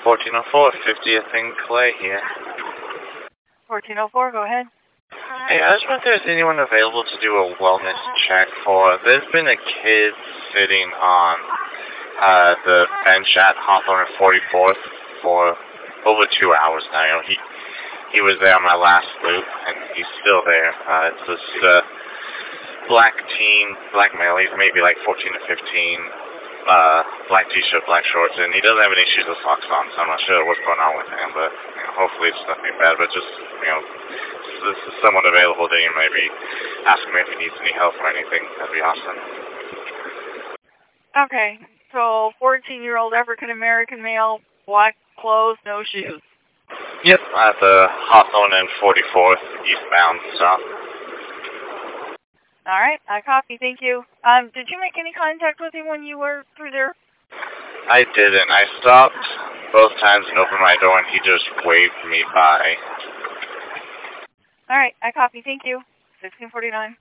1404, 50th and Clay here. 1404, go ahead. Hey, I just wonder if there's anyone available to do a wellness check for. There's been a kid sitting on the bench at Hawthorne and 44th for over 2 hours now. You know, he was there on my last loop, and he's still there. It's this black male. He's maybe like 14 to 15. Black t-shirt, black shorts, and he doesn't have any shoes or socks on, so I'm not sure what's going on with him, but hopefully it's nothing bad, but just, this is someone available to you, maybe ask him if he needs any help or anything. That'd be awesome. Okay, so 14-year-old African-American male, black clothes, no shoes. Yep, at the Hawthorne and 44th eastbound stop. All right, I copy, thank you. Did you make any contact with him when you were through there? I didn't. I stopped both times and opened my door, and he just waved me by. All right, I copy, thank you. 1649.